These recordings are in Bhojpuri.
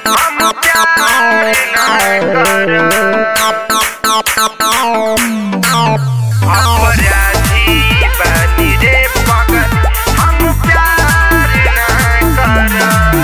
हम प्यार ना करब अपराधी बानी रे पागल हम प्यार ना करब।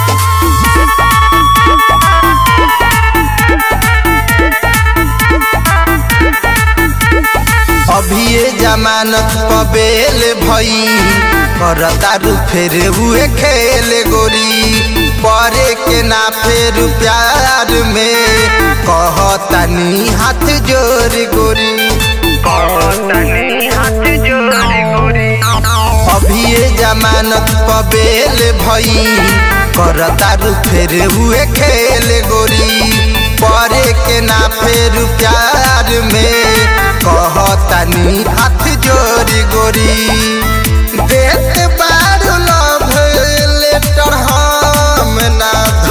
अभी ये जमानत पबेल भई करतारू फेर हुए खेल गोरी परे के ना फेर प्यार में कहतानी हाथ जोर गोरी कहतानी हाथ जोड़ गोरी अभी ये जमानत पबेल भई करतारू फेर हुए खेल गोरी परे के ना फेर प्यार में कहतानी हाथ जोड़ गोरी देत बारू लव लेटर हम ना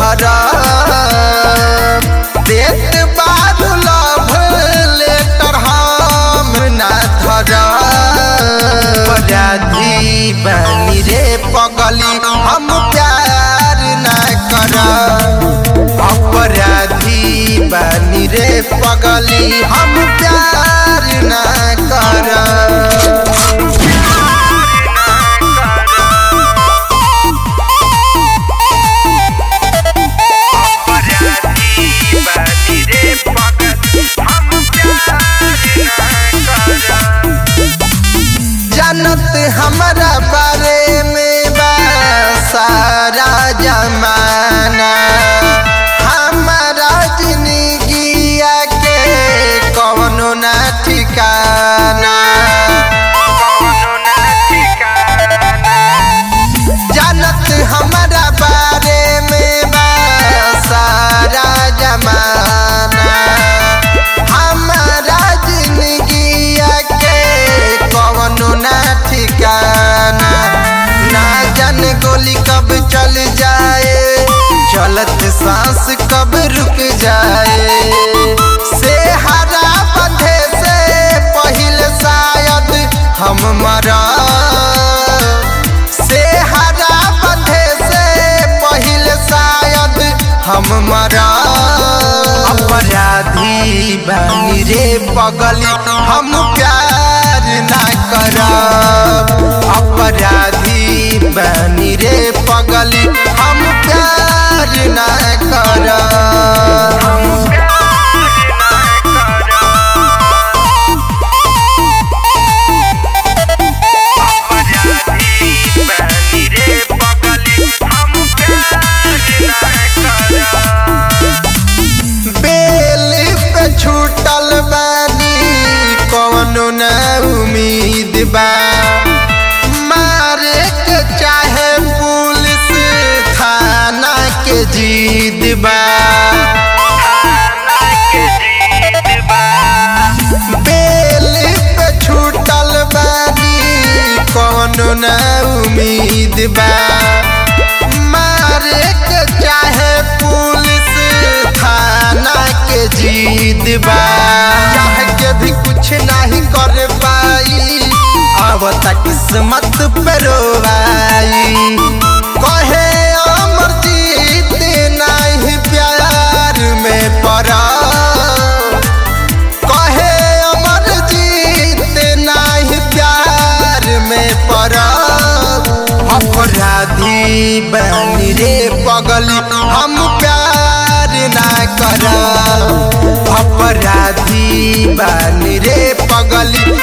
धरब देत बारू लव लेटर हम ना धरब अपराधी बानी रे पगली हम प्यार ना करब अपराधी बानी रे पगली हम प्यार ना करब। जानत हमारा बारे में बा सारा जमाना हमारा जिंदगिया के कौनो ना ठिकाना जानत हमारा बारे में बा सारा जमाना हमारा जिंदगिया के कौनो ना ठिकाना ना जाने गोली कब चल जाए चलत सांस कब रुक जाए से हरा बंधे से पहले शायद हम मरा से हरा बंधे से पहले शायद हम मरा अपराधी बानी रे पगली हम प्यार ना करब अपराधी बानी रे पगली हम प्यार ना करब। बेल पे छूटल बानी कौनो न उम्मीद बा मारे के चाहे पुलिस थाना के जीत बा बेल पे छूटल बानी कौनो न उम्मीद बा मारे के चाहे पुलिस थाना के जीत बा चाह के भी कुछ नहीं कर पाई अब तक किस्मत पे रोवाई कहे अमर जीत नहीं प्यार में पड़ा कहे अमर जीत नहीं प्यार में पड़ा अपराधी बानी रे पगली हम प्यार ना करब अपराधी बानी रे पगली